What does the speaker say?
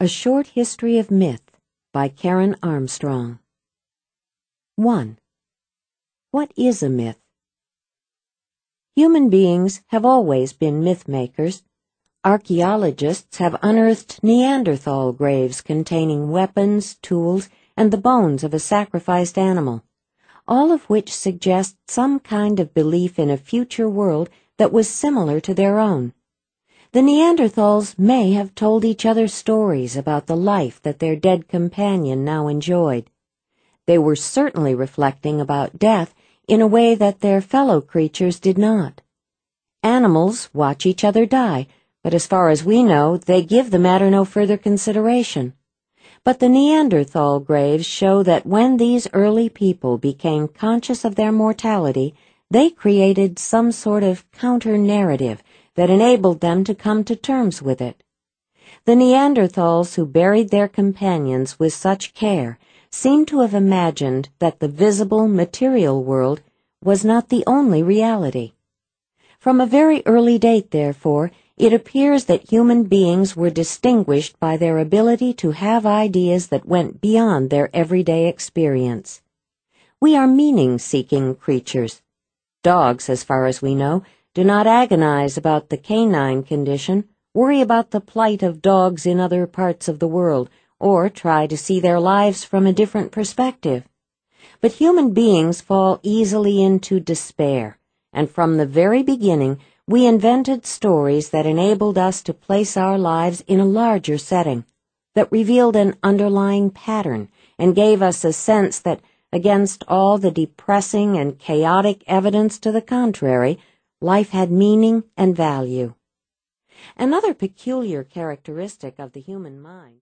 A Short History of Myth by Karen Armstrong. 1. What is a myth? Human beings have always been myth makers. Archaeologists have unearthed Neanderthal graves containing weapons, tools, and the bones of a sacrificed animal, all of which suggest some kind of belief in a future world that was similar to their own. The Neanderthals may have told each other stories about the life that their dead companion now enjoyed. They were certainly reflecting about death in a way that their fellow creatures did not. Animals watch each other die, but as far as we know, they give the matter no further consideration. But the Neanderthal graves show that when these early people became conscious of their mortality, they created some sort of counter-narrative that enabled them to come to terms with it. The Neanderthals who buried their companions with such care seem to have imagined that the visible material world was not the only reality. From a very early date, therefore, it appears that human beings were distinguished by their ability to have ideas that went beyond their everyday experience. We are meaning-seeking creatures. Dogs, as far as we know, do not agonize about the canine condition, worry about the plight of dogs in other parts of the world, or try to see their lives from a different perspective. But human beings fall easily into despair, and from the very beginning we invented stories that enabled us to place our lives in a larger setting, that revealed an underlying pattern, and gave us a sense that, against all the depressing and chaotic evidence to the contrary, life had meaning and value. Another peculiar characteristic of the human mind